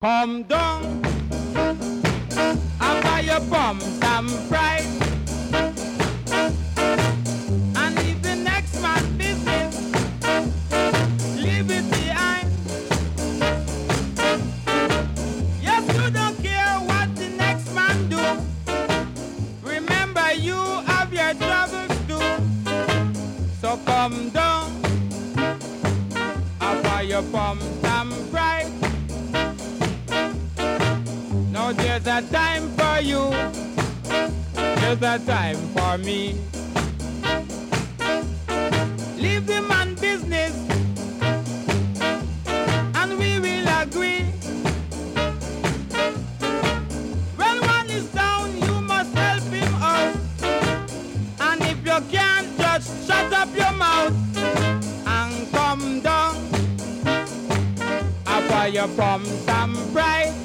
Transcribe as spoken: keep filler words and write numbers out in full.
Come down, and buy your bum some pride, and leave the next man's business, leave it behind. Yes, you don't care what the next man do. Remember, you have your troubles too. So come down, and buy your bum some pride. Now there's a time for you, there's a time for me. Leave the man business, and we will agree. When one is down, you must help him out. And if you can't, just shut up your mouth and come down. After you pump some pride.